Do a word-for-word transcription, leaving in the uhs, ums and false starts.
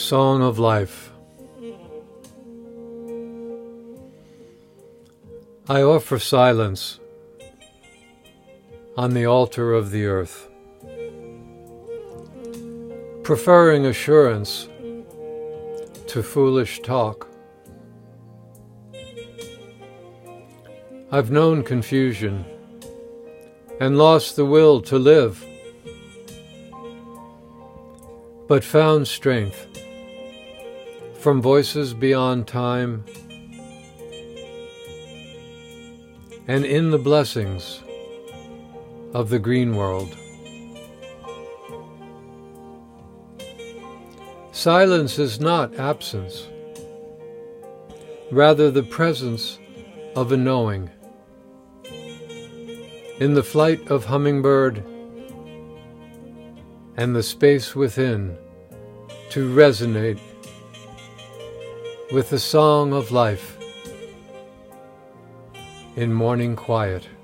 Song of Life. I offer silence on the altar of the earth, preferring assurance to foolish talk. I've known confusion and lost the will to live, but found strength from voices beyond time and in the blessings of the green world. Silence is not absence, rather the presence of a knowing. In the flight of hummingbird and the space within to resonate with the song of life in morning quiet.